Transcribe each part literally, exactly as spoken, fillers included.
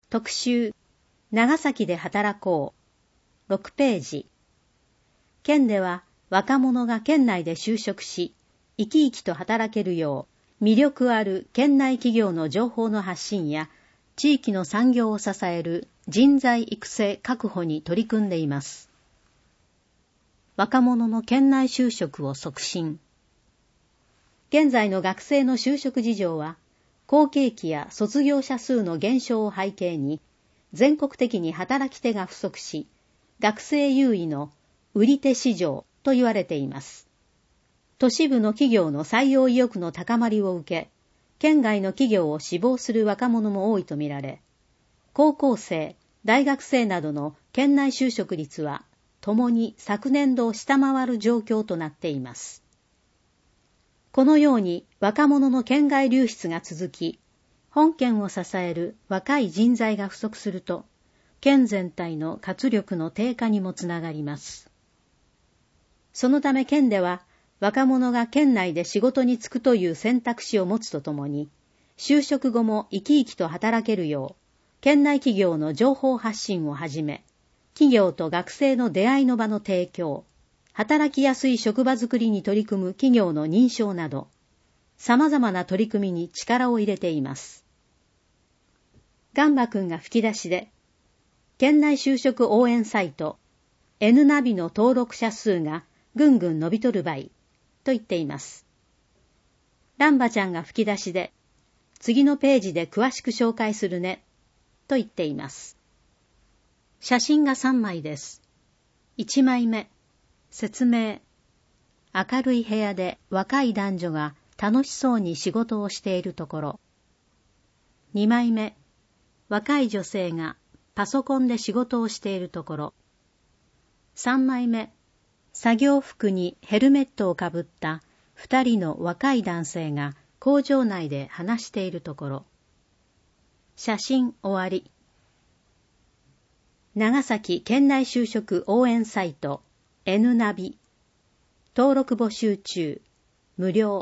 特集、長崎で働こう。ろくページ。県では若者が県内で就職し、生き生きと働けるよう、魅力ある県内企業の情報の発信や、地域の産業を支える人材育成確保に取り組んでいます。若者の県内就職を促進。現在の学生の就職事情は、好景気や卒業者数の減少を背景に、全国的に働き手が不足し、学生優位の売り手市場と言われています。都市部の企業の採用意欲の高まりを受け、県外の企業を志望する若者も多いとみられ、高校生、大学生などの県内就職率は、ともに昨年度を下回る状況となっています。このように若者の県外流出が続き、本県を支える若い人材が不足すると、県全体の活力の低下にもつながります。そのため県では、若者が県内で仕事に就くという選択肢を持つとともに、就職後も生き生きと働けるよう、県内企業の情報発信をはじめ、企業と学生の出会いの場の提供、働きやすい職場づくりに取り組む企業の認証など、様々な取り組みに力を入れています。ガンバ君が吹き出しで、県内就職応援サイト、N ナビの登録者数がぐんぐん伸びとるばい、と言っています。ランバちゃんが吹き出しで、次のページで詳しく紹介するね、と言っています。写真がさんまいです。いちまいめ。説明。明るい部屋で若い男女が楽しそうに仕事をしているところ。にまいめ。若い女性がパソコンで仕事をしているところ。さんまいめ。作業服にヘルメットをかぶった二人の若い男性が工場内で話しているところ。写真終わり。長崎県内就職応援サイトN ナビ登録募集中無料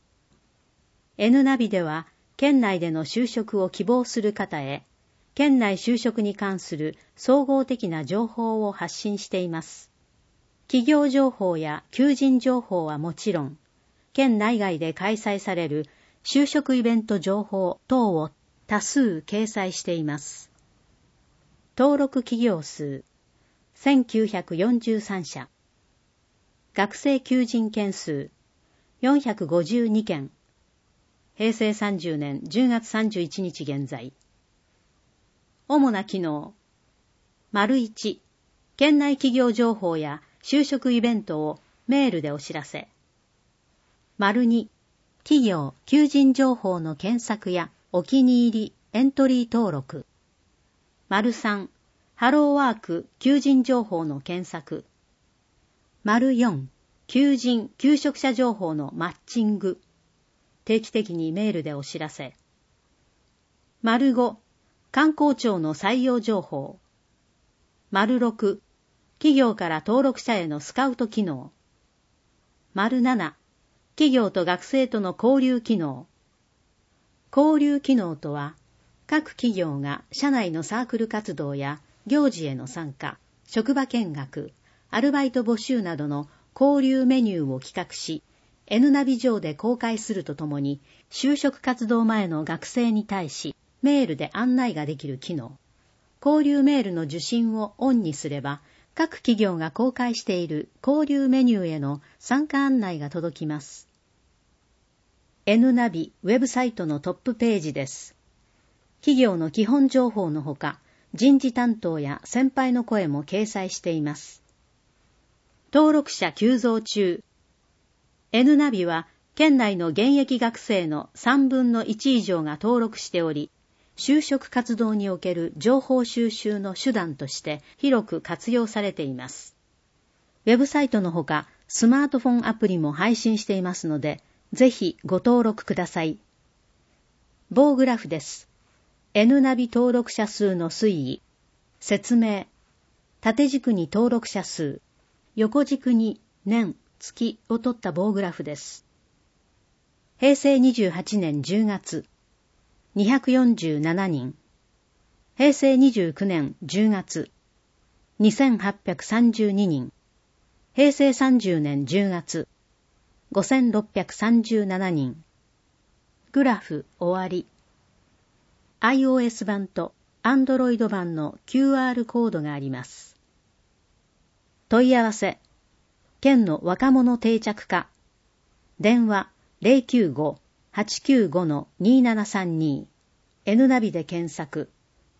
N ナビでは県内での就職を希望する方へ県内就職に関する総合的な情報を発信しています。企業情報や求人情報はもちろん県内外で開催される就職イベント情報等を多数掲載しています。登録企業数せんきゅうひゃくよんじゅうさんしゃ、学生求人件数よんひゃくごじゅうにけん、へいせいさんじゅうねんじゅうがつさんじゅういちにち現在。主な機能。丸いち、県内企業情報や就職イベントをメールでお知らせ。丸に、企業、求人情報の検索やお気に入り、エントリー登録。丸さん、ハローワーク、求人情報の検索。丸よん、求人、求職者情報のマッチング。定期的にメールでお知らせ。丸ご、観光庁の採用情報。丸ろく、企業から登録者へのスカウト機能。丸なな、企業と学生との交流機能。交流機能とは、各企業が社内のサークル活動や行事への参加、職場見学、アルバイト募集などの交流メニューを企画し、N ナビ上で公開するとともに、就職活動前の学生に対し、メールで案内ができる機能。交流メールの受信をオンにすれば、各企業が公開している交流メニューへの参加案内が届きます。N ナビウェブサイトのトップページです。企業の基本情報のほか、人事担当や先輩の声も掲載しています。登録者急増中。N ナビは、県内の現役学生のさんぶんのいち以上が登録しており、就職活動における情報収集の手段として広く活用されています。ウェブサイトのほか、スマートフォンアプリも配信していますので、ぜひご登録ください。棒グラフです。N ナビ登録者数の推移。説明。縦軸に登録者数。横軸に年、月を取った棒グラフです。へいせいにじゅうはちねんじゅうがつ、にひゃくよんじゅうななにん。 へいせいにじゅうきゅうねんじゅうがつ、にせんはっぴゃくさんじゅうににん。へいせいさんじゅうねんじゅうがつ、ごせんろっぴゃくさんじゅうななにん。グラフ終わり。iOS 版と Android 版の キューアール コードがあります。問い合わせ。県の若者定着課。電話 ゼロきゅうご はちきゅうご にーななさんに。N ナビで検索。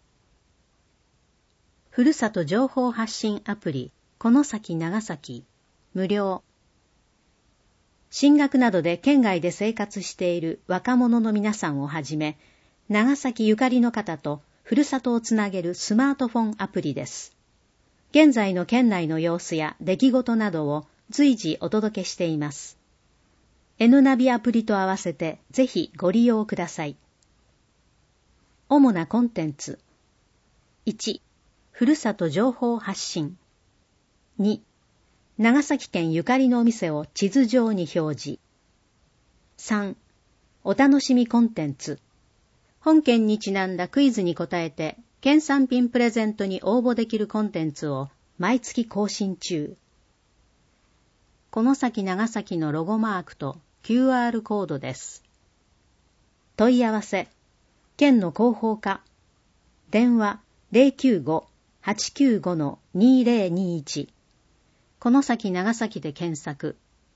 ふるさと情報発信アプリ、このさき長崎、無料。進学などで県外で生活している若者の皆さんをはじめ、長崎ゆかりの方とふるさとをつなげるスマートフォンアプリです。現在の県内の様子や出来事などを随時お届けしています。N ナビアプリと合わせてぜひご利用ください。主なコンテンツ。いち、ふるさと情報発信。に、長崎県ゆかりのお店を地図上に表示。さん、お楽しみコンテンツ。本県にちなんだクイズに答えて、県産品プレゼントに応募できるコンテンツを毎月更新中。この先長崎のロゴマークと キューアール コードです。問い合わせ。県の広報課。電話 ゼロきゅうご はちきゅうご にーぜろにーいち。この先長崎で検索。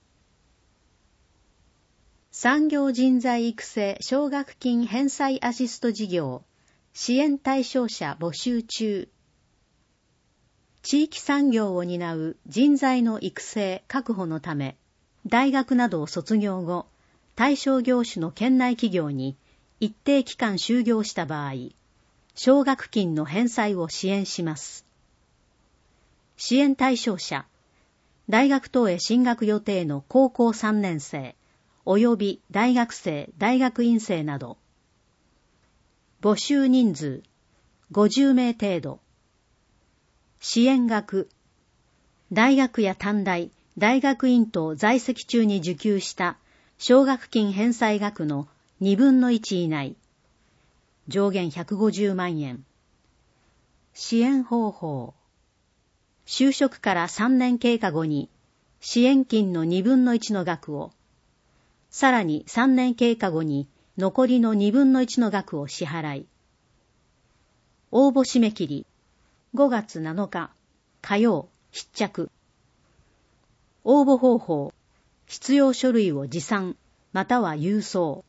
産業人材育成奨学金返済アシスト事業支援対象者募集中。地域産業を担う人材の育成確保のため、大学などを卒業後、対象業種の県内企業に一定期間就業した場合、奨学金の返済を支援します。支援対象者、大学等へ進学予定の高校さんねん生、及び大学生、大学院生など。募集人数、ごじゅうめい程度。支援額、大学や短大、大学院等在籍中に受給した奨学金返済額のにぶんのいち以内。上限ひゃくごじゅうまんえん。支援方法。就職からさんねん経過後に支援金のにぶんのいちの額を、さらにさんねん経過後に残りのにぶんのいちの額を支払い。応募締め切り、ごがつなのか火曜必着。応募方法、必要書類を持参または郵送。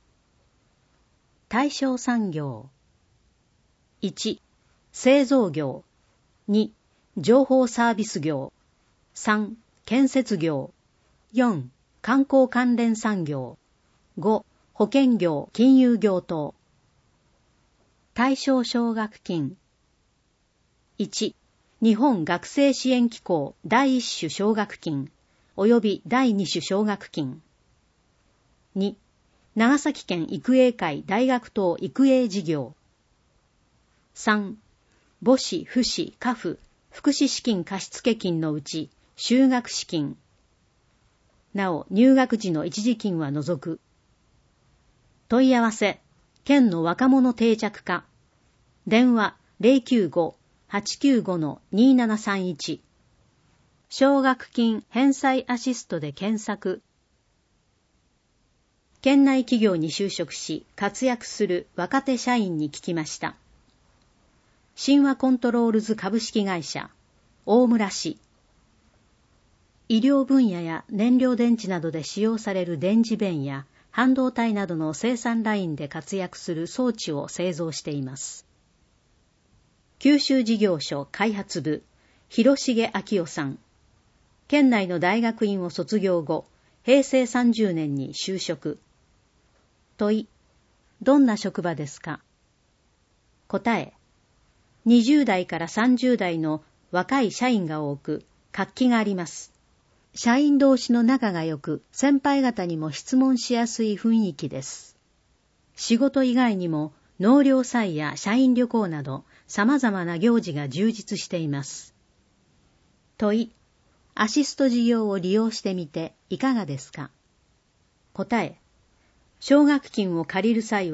対象産業。いち、製造業。に、情報サービス業。さん、建設業。よん、観光関連産業。ご、保険業、金融業等。対象奨学金。いち、日本学生支援機構第一種奨学金及び第二種奨学金。に、長崎県育英会大学等育英事業。さん、母子、父子、家父、福祉資金貸付金のうち、修学資金。なお、入学時の一時金は除く。問い合わせ、県の若者定着課。電話ゼロきゅうご はちきゅうご にーななさんいち。奨学金返済アシストで検索。県内企業に就職し活躍する若手社員に聞きました。神話コントロールズ株式会社、大村市。医療分野や燃料電池などで使用される電磁弁や半導体などの生産ラインで活躍する装置を製造しています。九州事業所開発部、広重昭夫さん。県内の大学院を卒業後、へいせいさんじゅうねんに就職。問い、どんな職場ですか？答え、にじゅう代からさんじゅう代の若い社員が多く、活気があります。社員同士の仲が良く、先輩方にも質問しやすい雰囲気です。仕事以外にも、納涼祭や社員旅行など、様々な行事が充実しています。問い、アシスト事業を利用してみていかがですか？答え、奨学金を借りる際は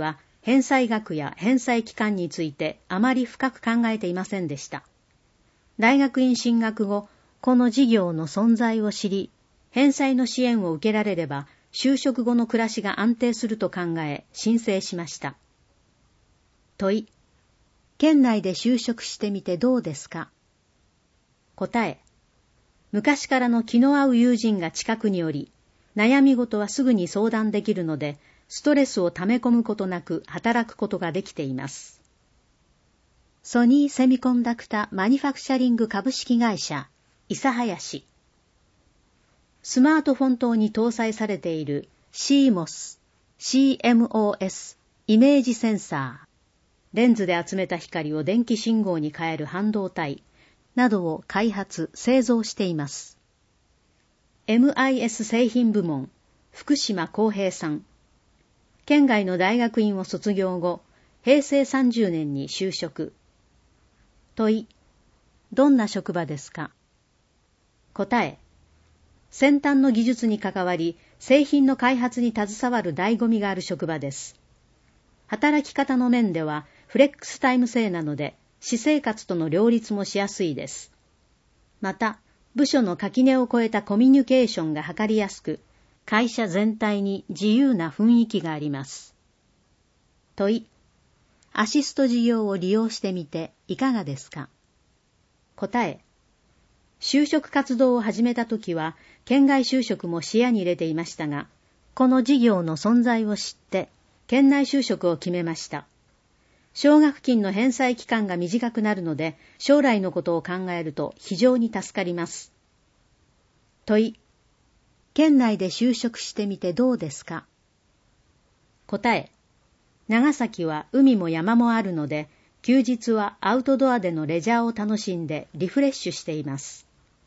返済額や返済期間についてあまり深く考えていませんでした。大学院進学後、この事業の存在を知り、返済の支援を受けられれば、就職後の暮らしが安定すると考え、申請しました。問い。県内で就職してみてどうですか？答え。昔からの気の合う友人が近くにおり、悩み事はすぐに相談できるので、ストレスを溜め込むことなく働くことができています。ソニーセミコンダクタマニファクチャリング株式会社、諫早市。スマートフォン等に搭載されている シーモス、シーエムオーエス、イメージセンサー、レンズで集めた光を電気信号に変える半導体などを開発、製造しています。エムアイエス 製品部門、福島康平さん。県外の大学院を卒業後、へいせいさんじゅうねんに就職。問い。どんな職場ですか？答え。先端の技術に関わり、製品の開発に携わる醍醐味がある職場です。働き方の面では、フレックスタイム制なので、私生活との両立もしやすいです。また、部署の垣根を越えたコミュニケーションが図りやすく、会社全体に自由な雰囲気があります。問い。アシスト事業を利用してみていかがですか？答え。就職活動を始めたときは、県外就職も視野に入れていましたが、この事業の存在を知って、県内就職を決めました。奨学金の返済期間が短くなるので、将来のことを考えると非常に助かります。問い。県内で就職してみてどうですか？答え。長崎は海も山もあるので、休日はアウトドアでのレジャーを楽しんでリフレッシュしています。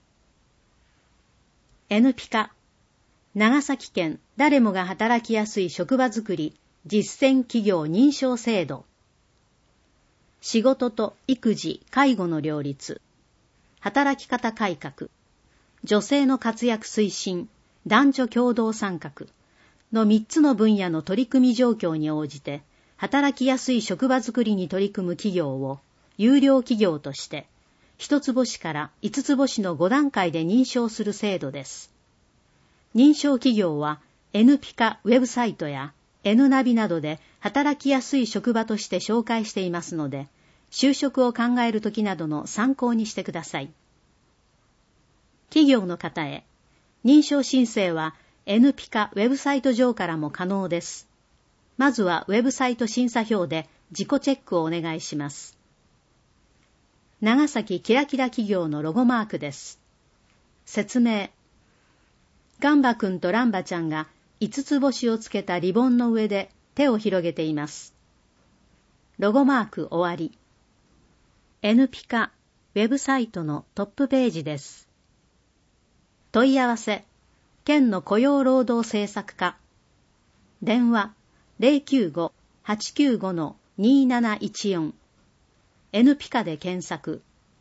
エヌピカ、長崎県誰もが働きやすい職場づくり実践企業認証制度。仕事と育児・介護の両立、働き方改革、女性の活躍推進、男女共同参画のみっつの分野の取り組み状況に応じて、働きやすい職場づくりに取り組む企業を優良企業として、一つ星から五つ星のご段階で認証する制度です。認証企業は エヌピカ ウェブサイトや エヌナビなどで働きやすい職場として紹介していますので、就職を考えるときなどの参考にしてください。企業の方へ、認証申請は エヌピカ ウェブサイト上からも可能です。まずはウェブサイト審査票で自己チェックをお願いします。長崎キラキラ企業のロゴマークです。説明。ガンバくんとランバちゃんが五つ星をつけたリボンの上で手を広げています。ロゴマーク終わり。エヌピカ ウェブサイトのトップページです。問い合わせ、県の雇用労働政策課。電話 ゼロきゅうご はちきゅうご にーなないちよん。エヌピカで検索。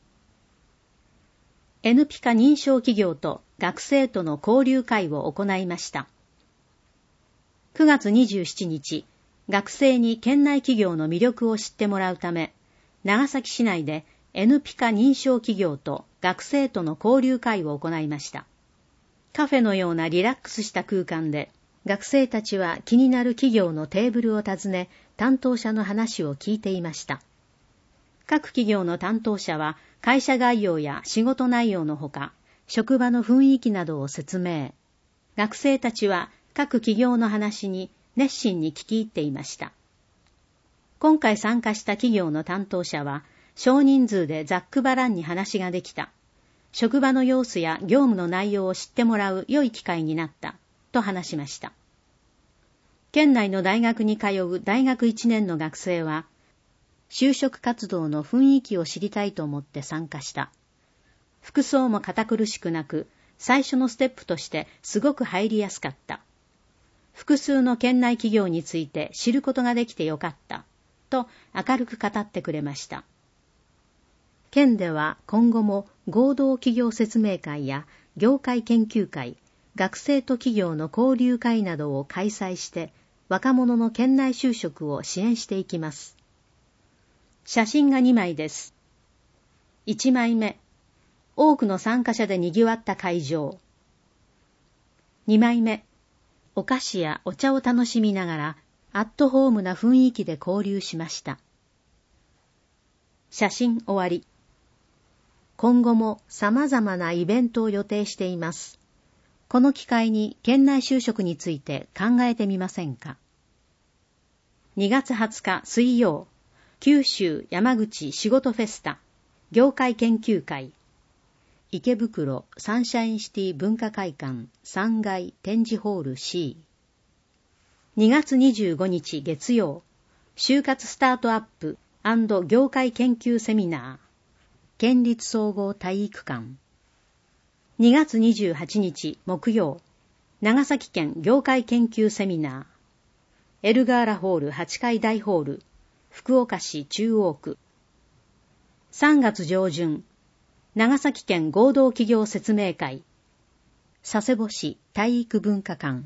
エヌピカ認証企業と学生との交流会を行いました。くがつにじゅうしちにち、学生に県内企業の魅力を知ってもらうため、長崎市内で エヌピカ 認証企業と学生との交流会を行いました。カフェのようなリラックスした空間で、学生たちは気になる企業のテーブルを訪ね、担当者の話を聞いていました。各企業の担当者は会社概要や仕事内容のほか、職場の雰囲気などを説明。学生たちは各企業の話に熱心に聞き入っていました。今回参加した企業の担当者は、少人数でざっくばらんに話ができた。職場の様子や業務の内容を知ってもらう良い機会になった、と話しました。県内の大学に通う大学いちねんの学生は、就職活動の雰囲気を知りたいと思って参加した。服装も堅苦しくなく、最初のステップとしてすごく入りやすかった。複数の県内企業について知ることができてよかった、と明るく語ってくれました。県では今後も合同企業説明会や業界研究会、学生と企業の交流会などを開催して、 若者の県内就職を支援していきます。写真がにまいです。いちまいめ、多くの参加者で賑わった会場。にまいめ、お菓子やお茶を楽しみながらアットホームな雰囲気で交流しました。写真終わり。今後も様々なイベントを予定しています。この機会に県内就職について考えてみませんか。にがつはつか水曜、九州山口仕事フェスタ業界研究会、池袋サンシャインシティ文化会館さんがい展示ホール シー。にがつにじゅうごにち月曜、就活スタートアップ&業界研究セミナー県立総合体育館。にがつにじゅうはちにち木曜、長崎県業界研究セミナーエルガーラホールはちかい大ホール福岡市中央区。さんがつ上旬、長崎県合同企業説明会佐世保市体育文化館。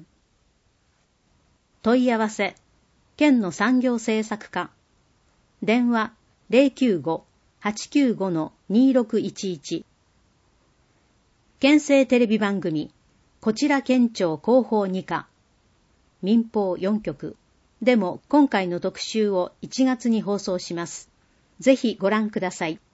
問い合わせ、県の産業政策課。電話 ゼロきゅうご はちきゅうご にろくいちいち。県政テレビ番組、こちら県庁広報に課、民放よんきょくでも今回の特集をいちがつに放送します。ぜひご覧ください。